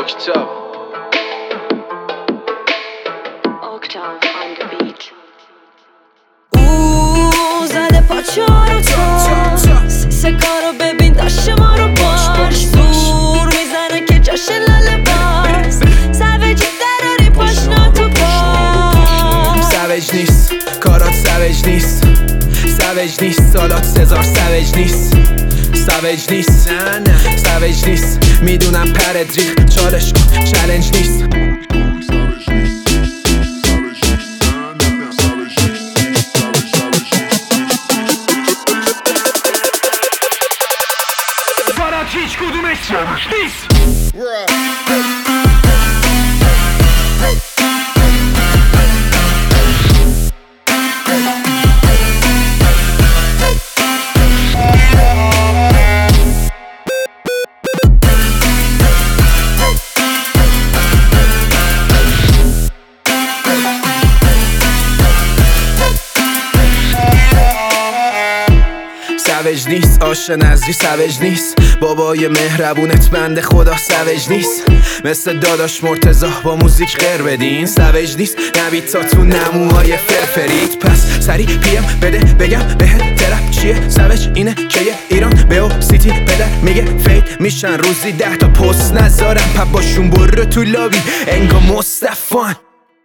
زده پاچارو تا سکارو ببین داشت ما رو باش زور میزنه که جاش لاله باز سویجی دراری پاشنا تو پاس سویج نیست کارات سویج نیست سویج نیست سالات سزار سویج نیست سویج نیست سویج نیست میدونم پرد ریخ چالش کن چالنج نیست هیچ کدومش نیست سویج نیست آشه نزدی سویج نیست بابای مهربونت بنده خدا سویج نیست مثل داداش مرتضی با موزیک غیر بدین سویج نیست نبید تا تو نموهای فرفرید پس سری پیم بده بگم بهت ترپ چیه سویج اینه که یه ایران به سیتی پدر میگه فید میشن روزی 10 تا پست نذارم پپ باشون برو تو لابی انگا مصطفان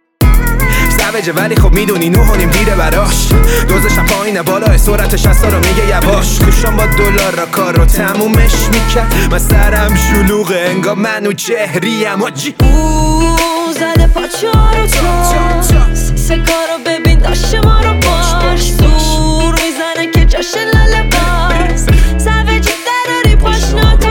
سویجه ولی خب میدونی 9.5 دیره براش دوزشم پایینه بالا سرعت 60 رو میگه یواش گوشم با دلار را کار رو تمومش میکرد من سرم شلوغه انگا منو چهریم آجی زده پاچارو تا سکارو ببین داشت ما رو باش زور میزنه که جاش لاله باز سویجی دراری پاشنا تو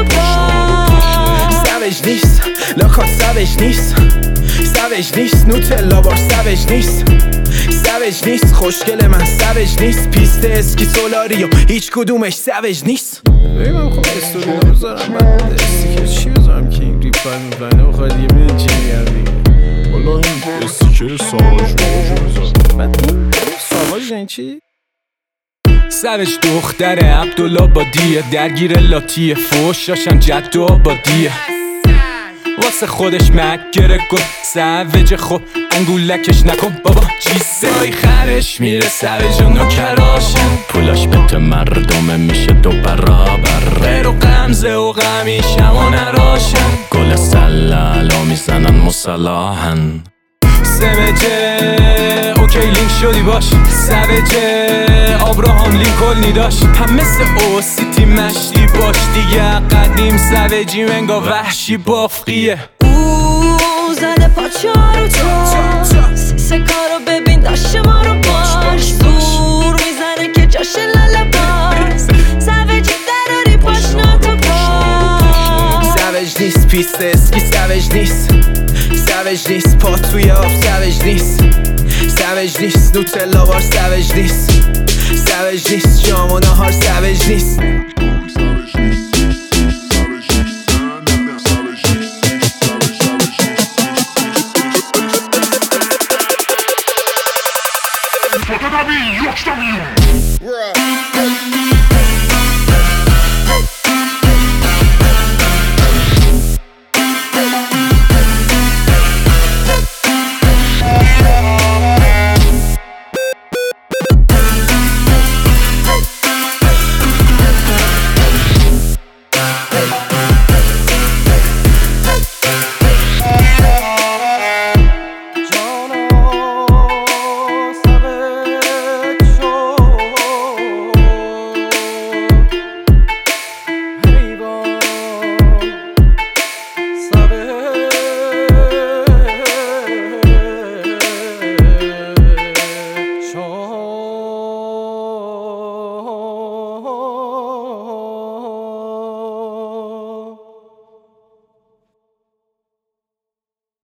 پاس سویج نیست لاکات سویج نیست سویج نیست نوتلا بار سویج نیست سویج نیست خوشگل من سویج نیست پیست اسکی سولاریو هیچ کدومش سویج نیست من خب استوری نمیذارم من استیکر چی بذارم که این ریپ باید میبنه بخواهد یه میدن چی میگم دیگه والا این استیکر ساواج بذارم بعد این ساواج این چی؟ سویج دختر عبدالآبادیه درگیر لاتی فوشاشم جد و آبادیه واسه خودش مکره کن سویج خب انگولکش نکن بابا چیزایی خرش میره سویج و نوکراشن پولاش به مردم میشه 2 برابر غیر و غمزه و غمیشم و نراشن گل سلالو میزنن مسلاحن سویجه اوکی لینک شدی باش سویجه آبراهام لینکلنی داشت هم مثل او سیتی مشتی باش دیگه قدیم سویجی منگا وحشی بافقیه زده پاچارو تا سکارو ببین داشت ما رو باش زور میزنه که جاش لاله باز سویجی دراری پاشنا تو پاس سویج نیست پیست اسکی سویج نیست سویج نیست پا توی آب سویج نیست سویج نیست نوتلا بار سویج نیست سویج نیست جام و نهار سویج نیست